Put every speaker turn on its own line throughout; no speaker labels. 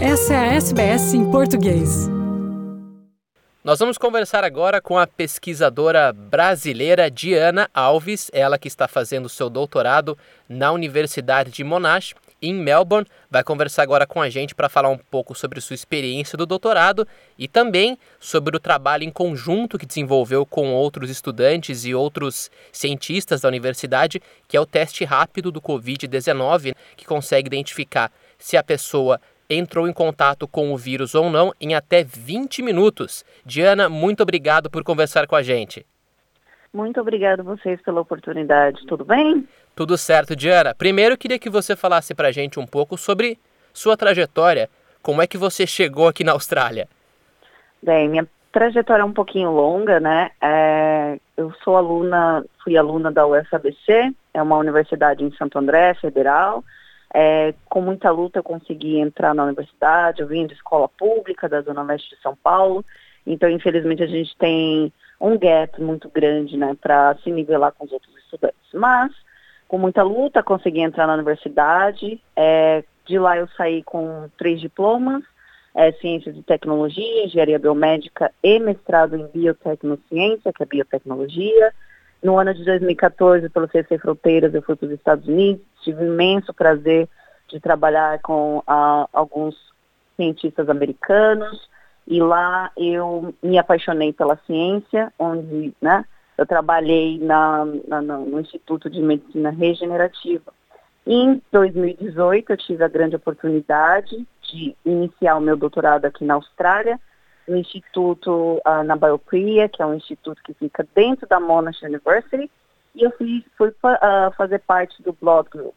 Essa é a SBS em português.
Nós vamos conversar agora com a pesquisadora brasileira Diana Alves, ela que está fazendo seu doutorado na Universidade de Monash, em Melbourne. Vai conversar agora com a gente para falar um pouco sobre sua experiência do doutorado e também sobre o trabalho em conjunto que desenvolveu com outros estudantes e outros cientistas da universidade, que é o teste rápido do Covid-19, que consegue identificar se a pessoa entrou em contato com o vírus ou não em até 20 minutos. Diana, muito obrigado por conversar com a gente.
Muito obrigada a vocês pela oportunidade. Tudo bem?
Tudo certo, Diana. Primeiro, eu queria que você falasse pra gente um pouco sobre sua trajetória. Como é que você chegou aqui na Austrália?
Bem, minha trajetória é um pouquinho longa, né? Eu fui aluna da USABC, é uma universidade em Santo André, federal. Com muita luta eu consegui entrar na universidade, eu vim de escola pública da Zona Oeste de São Paulo, então infelizmente a gente tem um gap muito grande, né, para se nivelar com os outros estudantes. Mas, com muita luta, consegui entrar na universidade, de lá eu saí com 3 diplomas, Ciências de Tecnologia, Engenharia Biomédica e mestrado em Biotecnociência, que é biotecnologia. No ano de 2014, pelo CC Fronteiras, eu fui para os Estados Unidos, tive o imenso prazer de trabalhar com alguns cientistas americanos, e lá eu me apaixonei pela ciência, onde, né, eu trabalhei no Instituto de Medicina Regenerativa. Em 2018, eu tive a grande oportunidade de iniciar o meu doutorado aqui na Austrália, no instituto, na Biopria, que é um instituto que fica dentro da Monash University, e eu fui fazer parte do Blood Group.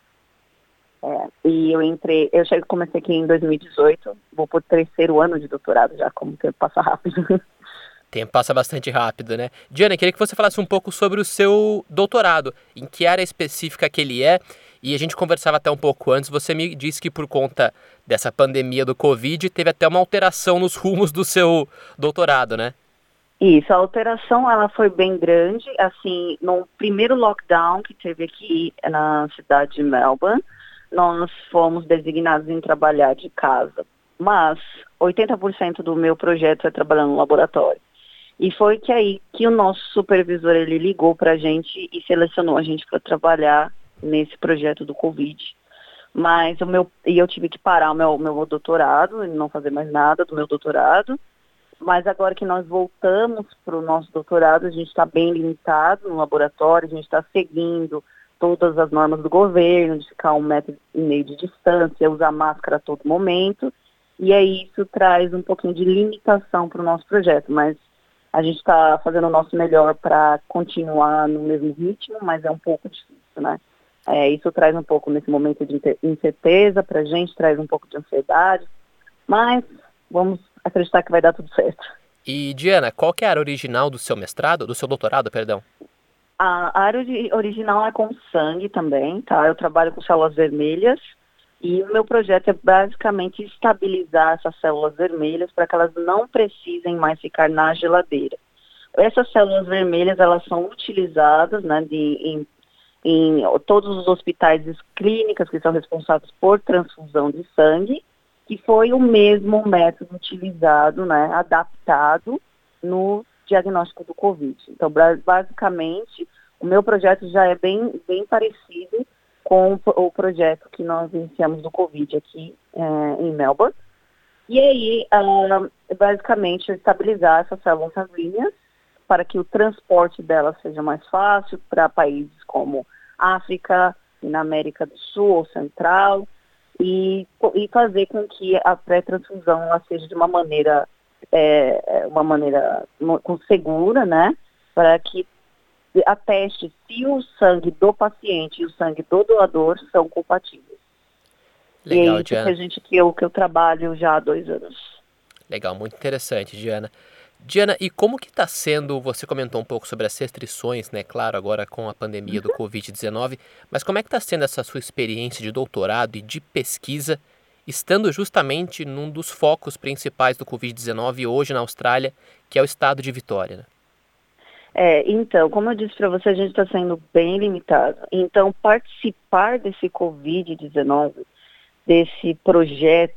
E comecei aqui em 2018, vou para o 3º ano de doutorado já, como o tempo passa rápido.
O tempo passa bastante rápido, né? Diana, queria que você falasse um pouco sobre o seu doutorado, em que área específica que ele é, e a gente conversava até um pouco antes, você me disse que por conta dessa pandemia do Covid, teve até uma alteração nos rumos do seu doutorado, né?
Isso, a alteração ela foi bem grande, assim, no primeiro lockdown que teve aqui na cidade de Melbourne, nós fomos designados em trabalhar de casa, mas 80% do meu projeto é trabalhando no laboratório. E foi que o nosso supervisor, ele ligou para a gente e selecionou a gente para trabalhar nesse projeto do Covid. Mas eu tive que parar o meu doutorado, e não fazer mais nada do meu doutorado. Mas agora que nós voltamos para o nosso doutorado, a gente está bem limitado no laboratório, a gente está seguindo todas as normas do governo, de ficar 1,5 metro de distância, usar máscara a todo momento. E aí isso traz um pouquinho de limitação para o nosso projeto, mas a gente está fazendo o nosso melhor para continuar no mesmo ritmo, mas é um pouco difícil, né? Isso traz um pouco, nesse momento de incerteza, para a gente traz um pouco de ansiedade, mas vamos acreditar que vai dar tudo certo.
E, Diana, qual que é a área original do seu mestrado, do seu doutorado, perdão?
A área original é com sangue também, tá? Eu trabalho com células vermelhas, e o meu projeto é basicamente estabilizar essas células vermelhas para que elas não precisem mais ficar na geladeira. Essas células vermelhas, elas são utilizadas, né, em todos os hospitais e clínicas que são responsáveis por transfusão de sangue, que foi o mesmo método utilizado, né, adaptado no diagnóstico do Covid. Então, basicamente, o meu projeto já é bem parecido com o projeto que nós iniciamos do Covid aqui em Melbourne. E aí, basicamente, estabilizar essas células sanguíneas para que o transporte delas seja mais fácil para países como África, e na América do Sul ou Central, e fazer com que a pré-transfusão ela seja de uma maneira segura, né, para que ateste se o sangue do paciente e o sangue do doador são compatíveis.
Legal,
e é
Diana.
isso que eu trabalho já há 2 anos.
Legal, muito interessante, Diana. Diana, e como que está sendo, você comentou um pouco sobre as restrições, né, claro, agora com a pandemia do Covid-19, mas como é que está sendo essa sua experiência de doutorado e de pesquisa, estando justamente num dos focos principais do Covid-19 hoje na Austrália, que é o estado de Vitória, né?
Então, como eu disse para você, a gente está sendo bem limitado. Então, participar desse Covid-19, desse projeto,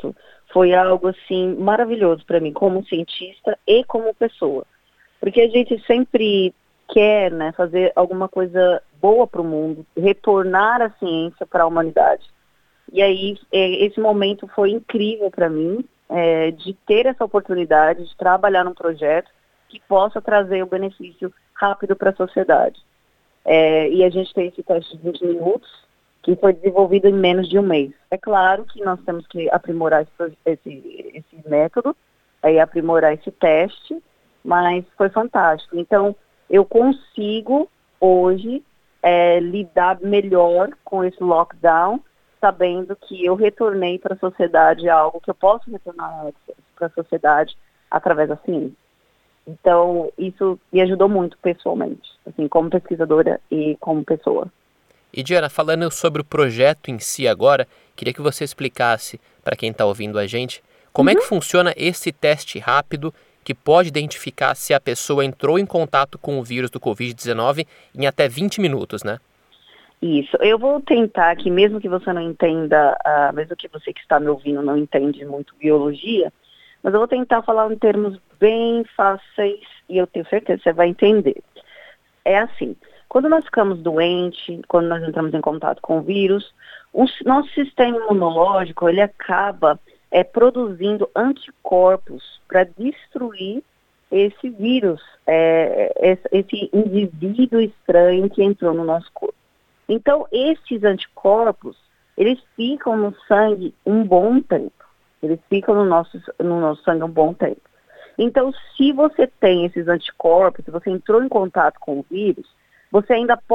foi algo assim maravilhoso para mim, como cientista e como pessoa. Porque a gente sempre quer, né, fazer alguma coisa boa para o mundo, retornar a ciência para a humanidade. E aí, esse momento foi incrível para mim, de ter essa oportunidade de trabalhar num projeto que possa trazer o benefício rápido para a sociedade. E a gente tem esse teste de 20 minutos, que foi desenvolvido em menos de um mês. É claro que nós temos que aprimorar esse método, aprimorar esse teste, mas foi fantástico. Então, eu consigo hoje lidar melhor com esse lockdown, sabendo que eu retornei para a sociedade algo que eu posso retornar para a sociedade através da ciência. Então, isso me ajudou muito pessoalmente, assim, como pesquisadora e como pessoa.
E Diana, falando sobre o projeto em si agora, queria que você explicasse para quem está ouvindo a gente como é que funciona esse teste rápido que pode identificar se a pessoa entrou em contato com o vírus do Covid-19 em até 20 minutos, né?
Isso. Eu vou tentar que, mesmo que você não entenda, mesmo que você que está me ouvindo não entende muito biologia, mas eu vou tentar falar em termos bem fáceis e eu tenho certeza que você vai entender. É assim, quando nós ficamos doentes, quando nós entramos em contato com o vírus, o nosso sistema imunológico, ele acaba produzindo anticorpos para destruir esse vírus, esse indivíduo estranho que entrou no nosso corpo. Então, esses anticorpos, eles ficam no sangue um bom tempo. Eles ficam no nosso sangue um bom tempo. Então, se você tem esses anticorpos, se você entrou em contato com o vírus, você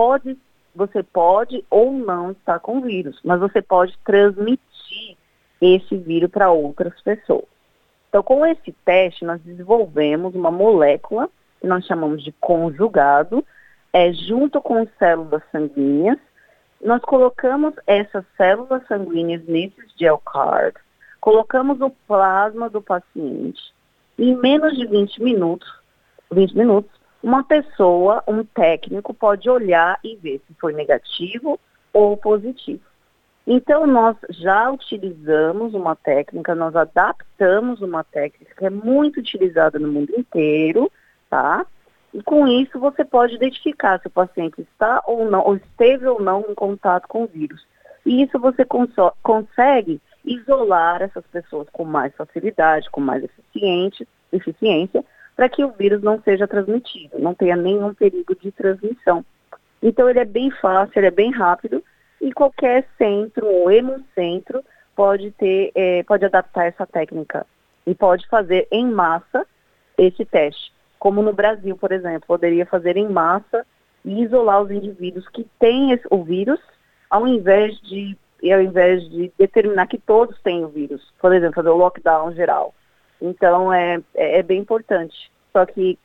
pode ou não estar com o vírus, mas você pode transmitir esse vírus para outras pessoas. Então, com esse teste, nós desenvolvemos uma molécula que nós chamamos de conjugado, junto com células sanguíneas. Nós colocamos essas células sanguíneas nesses gel cards, colocamos o plasma do paciente e em menos de 20 minutos, uma pessoa, um técnico, pode olhar e ver se foi negativo ou positivo. Então, nós já utilizamos uma técnica, nós adaptamos uma técnica que é muito utilizada no mundo inteiro, tá? E com isso você pode identificar se o paciente está ou não, ou esteve ou não em contato com o vírus. E isso você consegue isolar essas pessoas com mais facilidade, com mais eficiência, para que o vírus não seja transmitido, não tenha nenhum perigo de transmissão. Então ele é bem fácil, ele é bem rápido e qualquer centro ou hemocentro pode adaptar essa técnica e pode fazer em massa esse teste. Como no Brasil, por exemplo, poderia fazer em massa e isolar os indivíduos que têm o vírus, ao invés de determinar que todos têm o vírus. Por exemplo, fazer o lockdown geral. Então, é bem importante. Só que,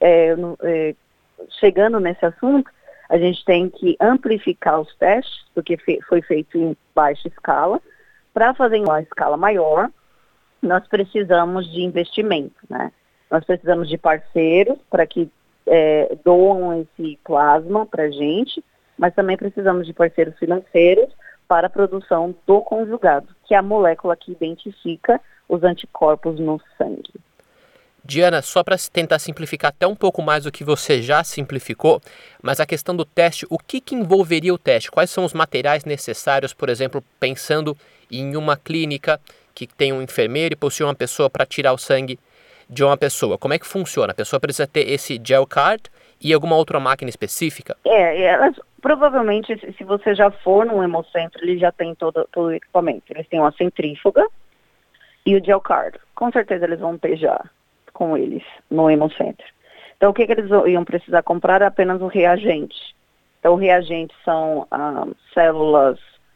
chegando nesse assunto, a gente tem que amplificar os testes, porque foi feito em baixa escala. Para fazer em uma escala maior, nós precisamos de investimento, né? Nós precisamos de parceiros para que doam esse plasma para a gente, mas também precisamos de parceiros financeiros para a produção do conjugado, que é a molécula que identifica os anticorpos no sangue.
Diana, só para tentar simplificar até um pouco mais do que você já simplificou, mas a questão do teste, o que envolveria o teste? Quais são os materiais necessários, por exemplo, pensando em uma clínica que tem um enfermeiro e possui uma pessoa para tirar o sangue de uma pessoa? Como é que funciona? A pessoa precisa ter esse gel card e alguma outra máquina específica?
Provavelmente, se você já for num hemocentro, ele já tem todo o equipamento. Eles têm uma centrífuga e o gel card. Com certeza eles vão ter já com eles no hemocentro. Então, o que eles iam precisar comprar é apenas o reagente. Então, o reagente são células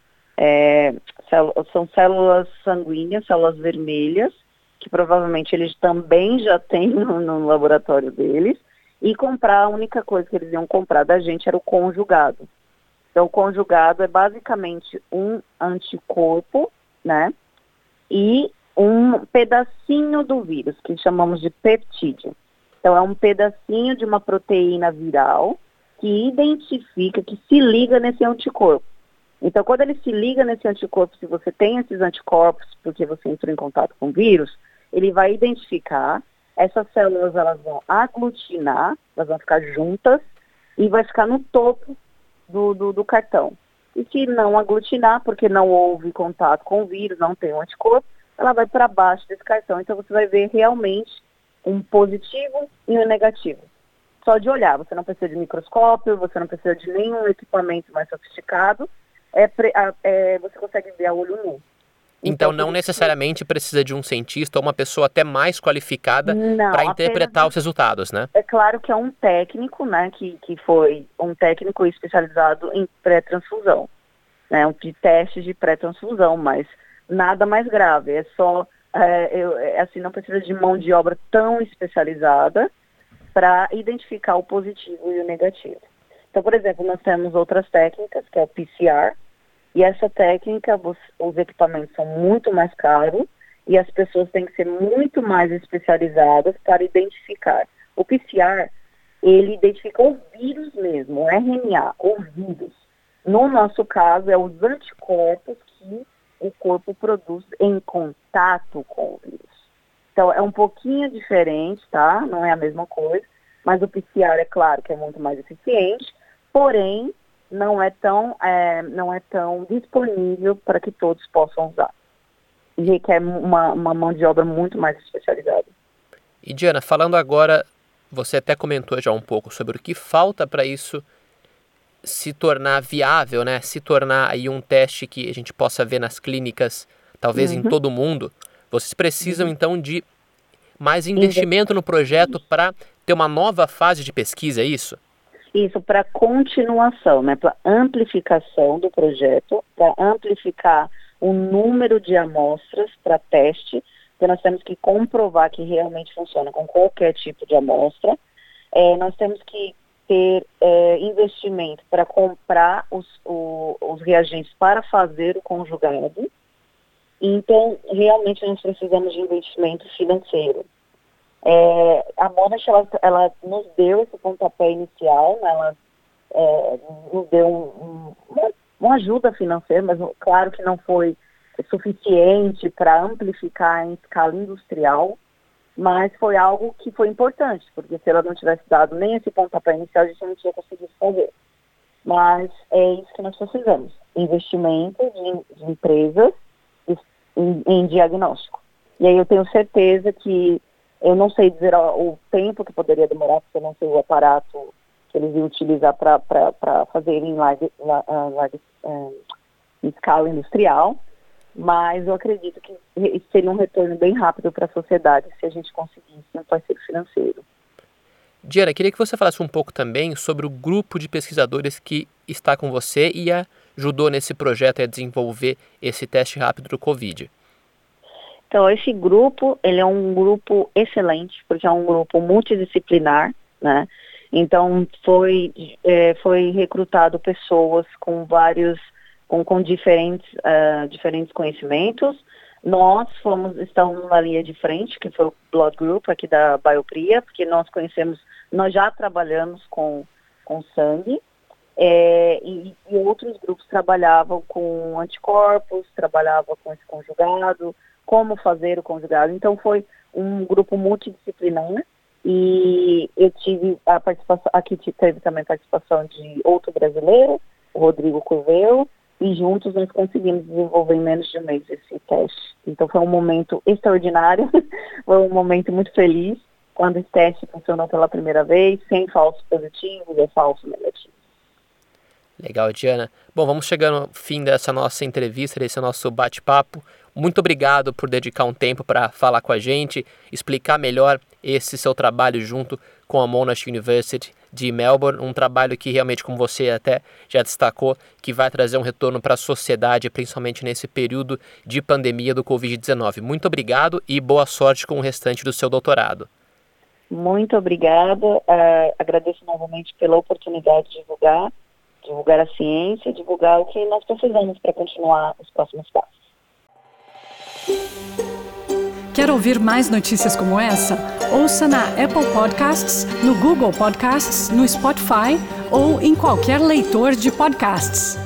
sanguíneas, células vermelhas, que provavelmente eles também já têm no laboratório deles, e a única coisa que eles iam comprar da gente era o conjugado. Então, o conjugado é basicamente um anticorpo, né, e um pedacinho do vírus, que chamamos de peptídeo. Então, é um pedacinho de uma proteína viral que identifica, que se liga nesse anticorpo. Então, quando ele se liga nesse anticorpo, se você tem esses anticorpos porque você entrou em contato com o vírus, ele vai identificar, essas células elas vão aglutinar, elas vão ficar juntas e vai ficar no topo do cartão. E se não aglutinar, porque não houve contato com o vírus, não tem um anticorpo, ela vai para baixo desse cartão. Então você vai ver realmente um positivo e um negativo. Só de olhar, você não precisa de microscópio, você não precisa de nenhum equipamento mais sofisticado, você consegue ver a olho nu.
Então não necessariamente precisa de um cientista ou uma pessoa até mais qualificada para interpretar os resultados, né?
É claro que é um técnico, né, que foi um técnico especializado em pré-transfusão, né, de testes de pré-transfusão, mas nada mais grave, é só, assim, não precisa de mão de obra tão especializada para identificar o positivo e o negativo. Então, por exemplo, nós temos outras técnicas, que é o PCR, e essa técnica, os equipamentos são muito mais caros e as pessoas têm que ser muito mais especializadas para identificar. O PCR, ele identifica o vírus mesmo, o RNA, o vírus. No nosso caso, é os anticorpos que o corpo produz em contato com o vírus. Então, é um pouquinho diferente, tá? Não é a mesma coisa, mas o PCR, é claro que é muito mais eficiente, porém, não é tão disponível para que todos possam usar. E requer uma mão de obra muito mais especializada.
E Diana, falando agora, você até comentou já um pouco sobre o que falta para isso se tornar viável, né? Se tornar aí um teste que a gente possa ver nas clínicas, talvez em todo o mundo. Vocês precisam então de mais investimento no projeto para ter uma nova fase de pesquisa, é isso?
Isso, para continuação, né, para amplificação do projeto, para amplificar o número de amostras para teste, porque nós temos que comprovar que realmente funciona com qualquer tipo de amostra. Nós temos que ter investimento para comprar os reagentes para fazer o conjugado. Então, realmente nós precisamos de investimento financeiro. A Monash, ela nos deu esse pontapé inicial, né? Ela nos deu uma ajuda financeira, mas claro que não foi suficiente para amplificar em escala industrial, mas foi algo que foi importante, porque se ela não tivesse dado nem esse pontapé inicial, a gente não tinha conseguido fazer. Mas é isso que nós precisamos, investimento de empresas em diagnóstico. E aí eu tenho certeza que eu não sei dizer o tempo que poderia demorar, porque eu não sei o aparato que eles iam utilizar para fazer em escala industrial, mas eu acredito que seria um retorno bem rápido para a sociedade se a gente conseguisse um parceiro financeiro.
Diana, queria que você falasse um pouco também sobre o grupo de pesquisadores que está com você e ajudou nesse projeto a desenvolver esse teste rápido do Covid.
Então, esse grupo, ele é um grupo excelente, porque é um grupo multidisciplinar, né? Então, foi recrutado pessoas com diferentes conhecimentos. Nós estamos na linha de frente, que foi o Blood Group aqui da Biopria, porque nós já trabalhamos com sangue, e outros grupos trabalhavam com anticorpos, trabalhavam com esse conjugado, como fazer o conjugado. Então foi um grupo multidisciplinar e eu tive a participação, aqui teve também a participação de outro brasileiro, o Rodrigo Corveu, e juntos nós conseguimos desenvolver em menos de um mês esse teste. Então foi um momento extraordinário, foi um momento muito feliz, quando esse teste funcionou pela primeira vez, sem falsos positivos e falsos negativos.
Legal, Diana. Bom, vamos chegando ao fim dessa nossa entrevista, desse nosso bate-papo. Muito obrigado por dedicar um tempo para falar com a gente, explicar melhor esse seu trabalho junto com a Monash University de Melbourne, um trabalho que realmente, como você até já destacou, que vai trazer um retorno para a sociedade, principalmente nesse período de pandemia do Covid-19. Muito obrigado e boa sorte com o restante do seu doutorado.
Muito obrigada, agradeço novamente pela oportunidade de divulgar a ciência, divulgar o que nós precisamos para continuar os próximos passos.
Quer ouvir mais notícias como essa? Ouça na Apple Podcasts, no Google Podcasts, no Spotify ou em qualquer leitor de podcasts.